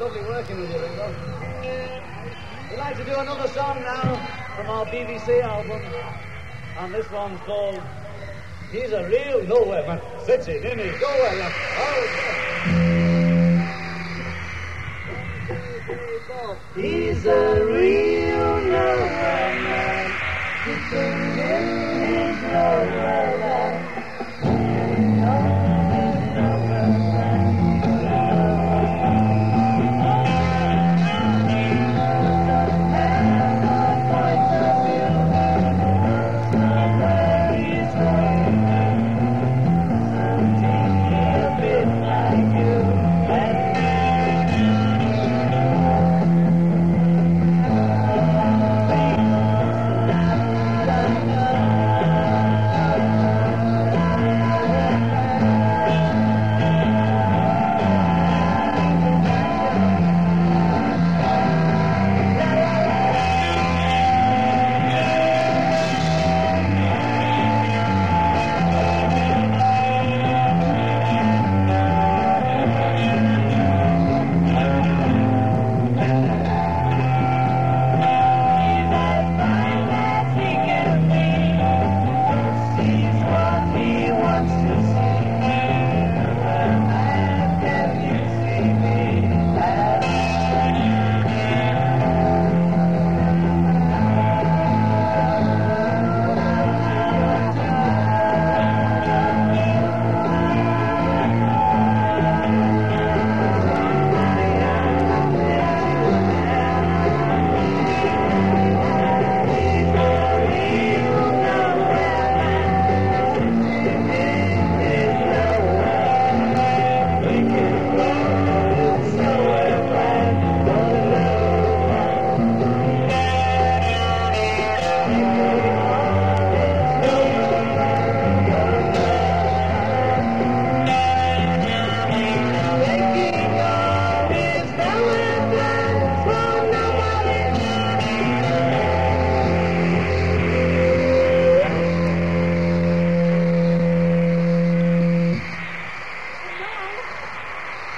lovely working with you, Ringo. We'd like to do another song now from our BBC album, and this one's called He's a Real Nowhere Man. Sitting in his nowhere land. Oh, he's a real